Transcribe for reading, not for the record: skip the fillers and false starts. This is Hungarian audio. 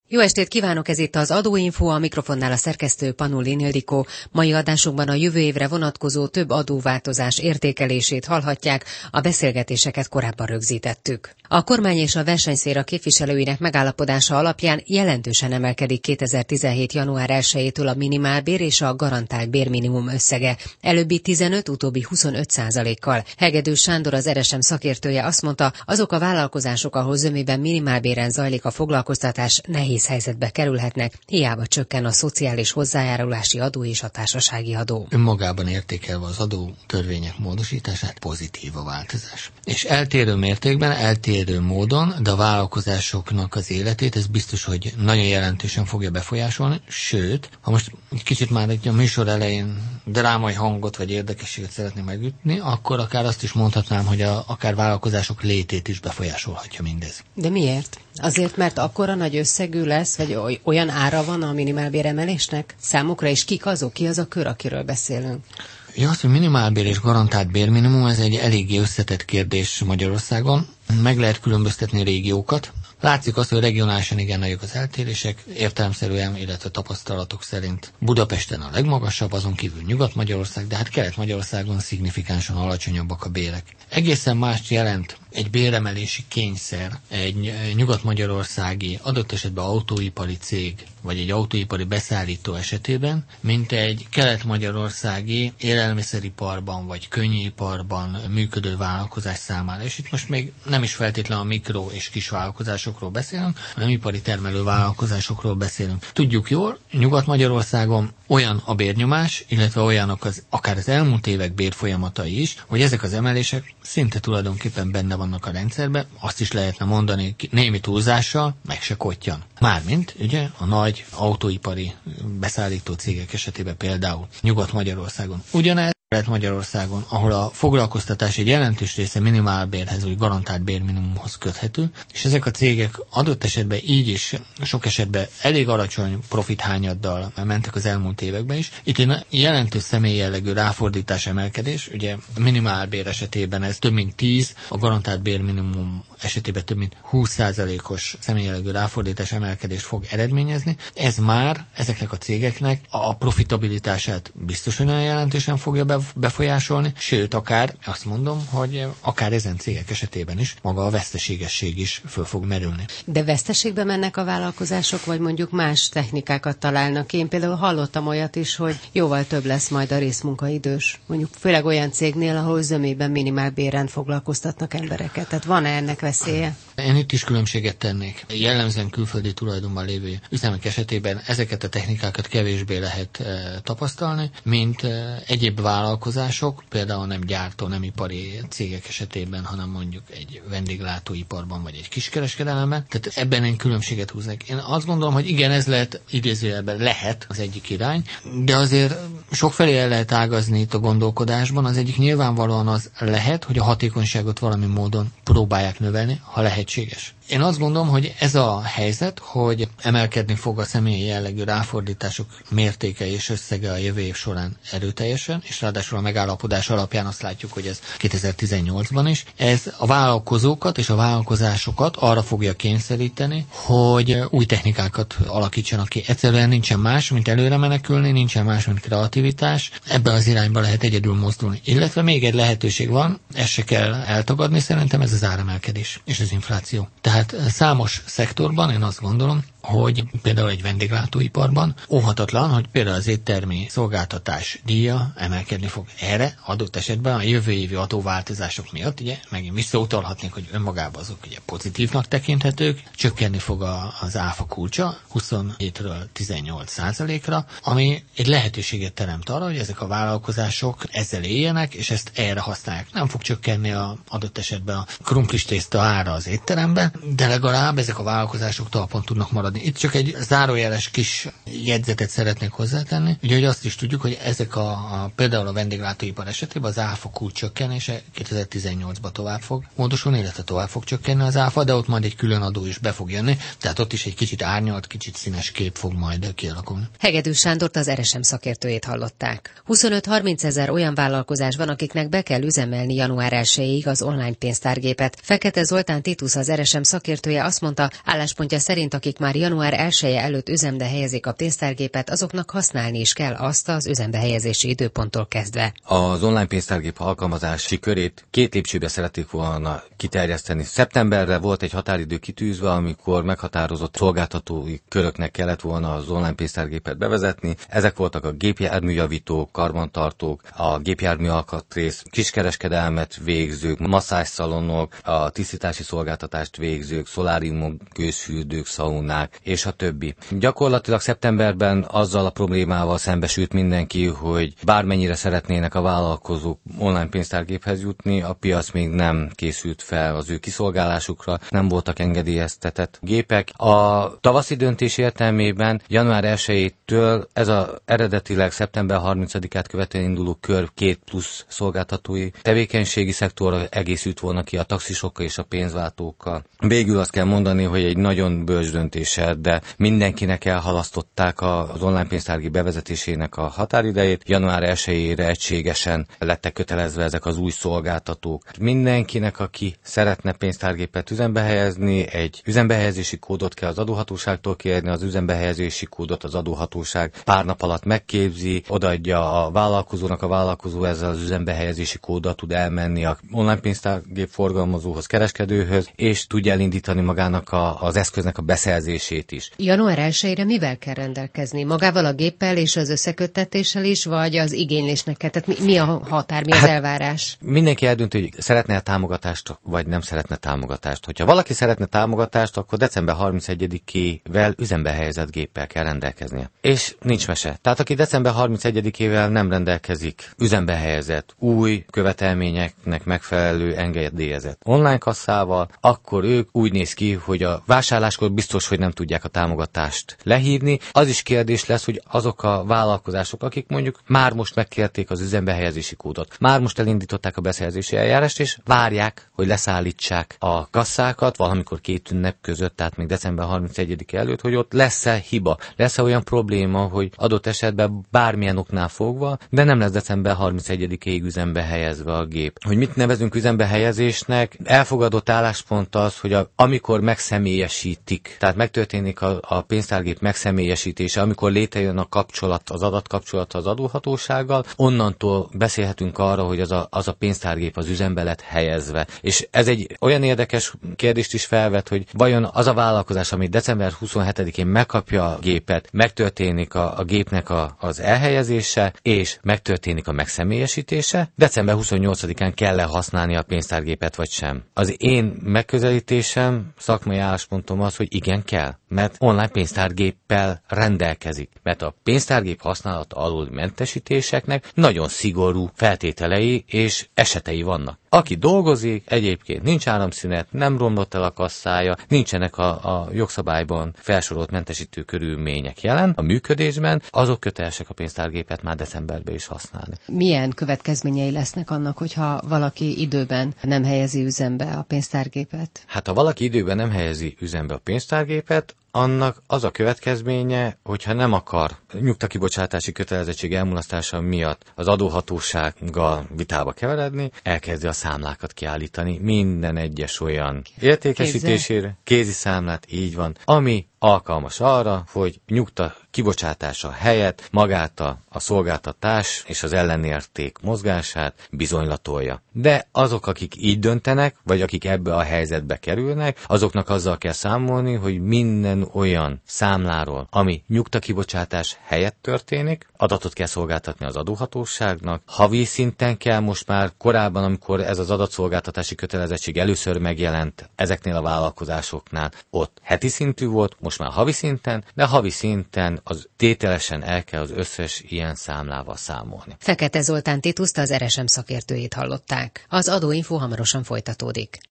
Jó estét kívánok, ez itt az Adóinfo, a mikrofonnál a szerkesztő Panulin Ildikó. Mai adásunkban a jövő évre vonatkozó több adóváltozás értékelését hallhatják, a beszélgetéseket korábban rögzítettük. A kormány és a versenyszféra képviselőinek megállapodása alapján jelentősen emelkedik 2017. január 1-től a minimálbér és a garantált bérminimum összege, előbbi 15, utóbbi 25%-kal. Hegedűs Sándor, az RSM szakértője azt mondta, azok a vállalkozások, ahol zömében minimálbéren zajlik a foglalkoztatás, nehéz helyzetbe kerülhetnek, hiába csökken a szociális hozzájárulási adó és a társasági adó. Önmagában értékelve az adó törvények módosítását pozitív a változás. És eltérő mértékben, eltérő módon, de a vállalkozásoknak az életét ez biztos, hogy nagyon jelentősen fogja befolyásolni, sőt, ha most egy kicsit már a műsor elején drámai hangot vagy érdekességet szeretném megütni, akkor akár azt is mondhatnám, hogy akár vállalkozások létét is befolyásolhatja mindez. De miért? Azért, mert akkora nagy összegű lesz, vagy olyan ára van a minimálbéremelésnek számukra, és ki az a kör, akiről beszélünk? Ja, az, hogy minimálbér és garantált bérminimum, ez egy eléggé összetett kérdés Magyarországon. Meg lehet különböztetni régiókat. Látszik azt, hogy regionálisan igen nagyok az eltérések, értelemszerűen, illetve tapasztalatok szerint Budapesten a legmagasabb, azon kívül Nyugat-Magyarország, de hát Kelet-Magyarországon szignifikánsan alacsonyabbak a bérek. Egészen mást jelent egy béremelési kényszer egy nyugat-magyarországi, adott esetben autóipari cég, vagy egy autóipari beszállító esetében, mint egy kelet-magyarországi élelmiszeriparban, vagy könnyűiparban működő vállalkozás számára. És itt most még nem is feltétlenül a mikro és kis vállalkozásokról beszélünk, hanem ipari termelő vállalkozásokról beszélünk. Tudjuk jól, Nyugat-Magyarországon olyan a bérnyomás, illetve olyanok akár az elmúlt évek bérfolyamatai is, hogy ezek az emelések szinte tulajdonképpen benne vannak a rendszerben, azt is lehetne mondani némi túlzással, meg se kottyan. Mármint, ugye, a nagy autóipari beszállító cégek esetében például Nyugat-Magyarországon. Ugyanez Magyarországon, ahol a foglalkoztatás egy jelentős része minimálbérhez vagy garantált bérminimumhoz köthető, és ezek a cégek adott esetben így is sok esetben elég alacsony profithányaddal mentek az elmúlt években is. Itt egy jelentős személyjellegű ráfordítás emelkedés, ugye a minimálbér esetében ez több mint 10, a garantált bérminimum esetében több mint 20%-os személyjellegű ráfordítás emelkedést fog eredményezni. Ez már ezeknek a cégeknek a profitabilitását biztosan olyan jelentősen fogja befolyásolni, sőt, akár azt mondom, hogy akár ezen cégek esetében is maga a veszteségesség is föl fog merülni. De veszteségbe mennek a vállalkozások, vagy mondjuk más technikákat találnak? Én például hallottam olyat is, hogy jóval több lesz majd a részmunkaidős. Mondjuk főleg olyan cégnél, ahol zömében minimálbéren foglalkoztatnak embereket. Tehát van-e ennek veszélye? Én itt is különbséget tennék. Jellemzően külföldi tulajdonban lévő üzemek esetében ezeket a technikákat kevésbé lehet tapasztalni, mint egyéb vállalkozások, például nem gyártó, nem ipari cégek esetében, hanem mondjuk egy vendéglátóiparban vagy egy kiskereskedelemben. Tehát ebben én különbséget húznék. Én azt gondolom, hogy igen, ez lehet, idézőjelben lehet az egyik irány, de azért sokfelé el lehet ágazni itt a gondolkodásban. Az egyik nyilvánvalóan az lehet, hogy a hatékonyságot valami módon próbálják növelni, ha lehetséges. Én azt gondolom, hogy ez a helyzet, hogy emelkedni fog a személyi jellegű ráfordítások mértéke és összege a jövő év során erőteljesen, és ráadásul a megállapodás alapján azt látjuk, hogy ez 2018-ban is. Ez a vállalkozókat és a vállalkozásokat arra fogja kényszeríteni, hogy új technikákat alakítsanak ki. Egyszerűen nincsen más, mint előre menekülni, nincsen más, mint kreativitás. Ebben az irányba lehet egyedül mozdulni. Illetve még egy lehetőség van, ezt se kell eltagadni, szerintem ez az áremelkedés és az infláció. Tehát számos szektorban én azt gondolom, hogy például egy vendéglátóiparban óhatatlan, hogy például az éttermi szolgáltatás díja emelkedni fog. Erre adott esetben a jövő évi adóváltozások miatt, ugye, megint visszautalhatnék, hogy önmagában azok ugye pozitívnak tekinthetők, csökkenni fog az áfa kulcsa 27-ről 18%-ra, ami egy lehetőséget teremt arra, hogy ezek a vállalkozások ezzel éljenek, és ezt erre használják. Nem fog csökkenni adott esetben a krumplis tészta ára az étteremben, de legalább ezek a vállalkozások talpon tudnak maradni. Itt csak egy zárójeles kis jegyzetet szeretnék hozzátenni, ugye, hogy azt is tudjuk, hogy ezek például a vendéglátóipar esetében az áfa kulcs csökkenése 2018-ban tovább fog módosulni, illetve tovább fog csökkenni az áfa, de ott majd egy külön adó is be fog jönni, tehát ott is egy kicsit árnyalt, kicsit színes kép fog majd kialakulni. Hegedűs Sándort, az RSM szakértőjét hallották. 25-30 ezer olyan vállalkozás van, akiknek be kell üzemelni január 1-ig az online pénztárgépet. Fekete Zoltán Titus, az RSM szakértője azt mondta, álláspontja szerint, akik már január 1-e előtt üzembe helyezik a pénztárgépet, azoknak használni is kell azt az üzembe helyezési időponttól kezdve. Az online pénztárgép alkalmazási körét 2 lépcsőbe szerették volna kiterjeszteni. Szeptemberre volt egy határidő kitűzve, amikor meghatározott szolgáltatói köröknek kellett volna az online pénztárgépet bevezetni. Ezek voltak a gépjárműjavítók, karbantartók, a gépjármű alkatrész, kiskereskedelmet végzők, masszázsszalonok, a tisztítási szolgáltatást végzők, szoláriumok, gőzfürdők, szaunák, és a többi. Gyakorlatilag szeptemberben azzal a problémával szembesült mindenki, hogy bármennyire szeretnének a vállalkozók online pénztárgéphez jutni, a piac még nem készült fel az ő kiszolgálásukra, nem voltak engedélyeztetett gépek. A tavaszi döntés értelmében január 1-től ez az eredetileg szeptember 30-át követően induló kör 2 plusz szolgáltatói tevékenységi szektorra egészült volna ki a taxisokkal és a pénzváltókkal. Végül azt kell mondani, hogy egy nagyon bölcs döntéssel, de mindenkinek elhalasztották az online pénztárgép bevezetésének a határidejét. Január 1-ére egységesen lettek kötelezve ezek az új szolgáltatók. Mindenkinek, aki szeretne pénztárgépet üzembe helyezni, egy üzembehelyezési kódot kell az adóhatóságtól kérni, az üzembehelyezési kódot az adóhatóság pár nap alatt megképzi, odaadja a vállalkozónak, a vállalkozó ezzel az üzembehelyezési kóddal tud elmenni a online pénztárgép forgalmazóhoz, kereskedőhöz, és tudja elindítani magának az eszköznek a beszerzését is. Január 1-ére mivel kell rendelkezni? Magával a géppel és az összeköttetéssel is, vagy az igénylésnek kell? Tehát mi a határ, mi az elvárás? Mindenki eldönti, hogy szeretne a támogatást, vagy nem szeretne támogatást. Hogyha valaki szeretne támogatást, akkor december 31-ével üzembe helyezett géppel kell rendelkeznie. És nincs mese. Tehát aki december 31-ével nem rendelkezik üzembe helyezett, új követelményeknek megfelelő engedélyezett online kasszával, akkor ők úgy néz ki, hogy a vásárláskor biztos, hogy nem tudják a támogatást lehívni. Az is kérdés lesz, hogy azok a vállalkozások, akik mondjuk már most megkérték az üzembehelyezési kódot, már most elindították a beszerzési eljárást, és várják, hogy leszállítsák a kasszákat valamikor 2 ünnep között, tehát még december 31-e előtt, hogy ott lesz-e hiba, lesz-e olyan probléma, hogy adott esetben bármilyen oknál fogva, de nem lesz december 31-ig üzembe helyezve a gép. Hogy mit nevezünk üzembe helyezésnek? Elfogadott álláspont az, hogy amikor megszemélyesítik, tehát megtörténik a pénztárgép megszemélyesítése, amikor létrejön a kapcsolat, az adatkapcsolat az adóhatósággal, onnantól beszélhetünk arra, hogy az a pénztárgép az üzembe lett helyezve. És ez egy olyan érdekes kérdést is felvet, hogy vajon az a vállalkozás, ami december 27-én megkapja a gépet, megtörténik a gépnek az elhelyezése, és megtörténik a megszemélyesítése, december 28-án kell-e használni a pénztárgépet, vagy sem. Az én megközelítésem, szakmai álláspontom az, hogy igen kell, mert online pénztárgéppel rendelkezik, mert a pénztárgép használata alól mentesítéseknek nagyon szigorú feltételei és esetei vannak. Aki dolgozik, egyébként nincs áramszünet, nem romlott el a kasszája, nincsenek a jogszabályban felsorolt mentesítő körülmények jelen a működésben, azok kötelesek a pénztárgépet már decemberben is használni. Milyen következményei lesznek annak, hogyha valaki időben nem helyezi üzembe a pénztárgépet? Hát ha valaki időben nem helyezi üzembe a pénztárgépet, annak az a következménye, hogyha nem akar nyugtakibocsátási kötelezettség elmulasztása miatt az adóhatósággal vitába keveredni, elkezdi a számlákat kiállítani minden egyes olyan értékesítésére, kézi számlát, így van, ami alkalmas arra, hogy nyugta kibocsátása helyett magát a szolgáltatás és az ellenérték mozgását bizonylatolja. De azok, akik így döntenek, vagy akik ebbe a helyzetbe kerülnek, azoknak azzal kell számolni, hogy minden olyan számláról, ami nyugta kibocsátás helyett történik, adatot kell szolgáltatni az adóhatóságnak. Havi szinten kell most már, korábban, amikor ez az adatszolgáltatási kötelezettség először megjelent ezeknél a vállalkozásoknál, ott heti szintű volt, most már havi szinten, de havi szinten az tételesen el kell az összes ilyen számlával számolni. Fekete Zoltán Tituszt, az RSM szakértőjét hallották. Az Adóinfo hamarosan folytatódik.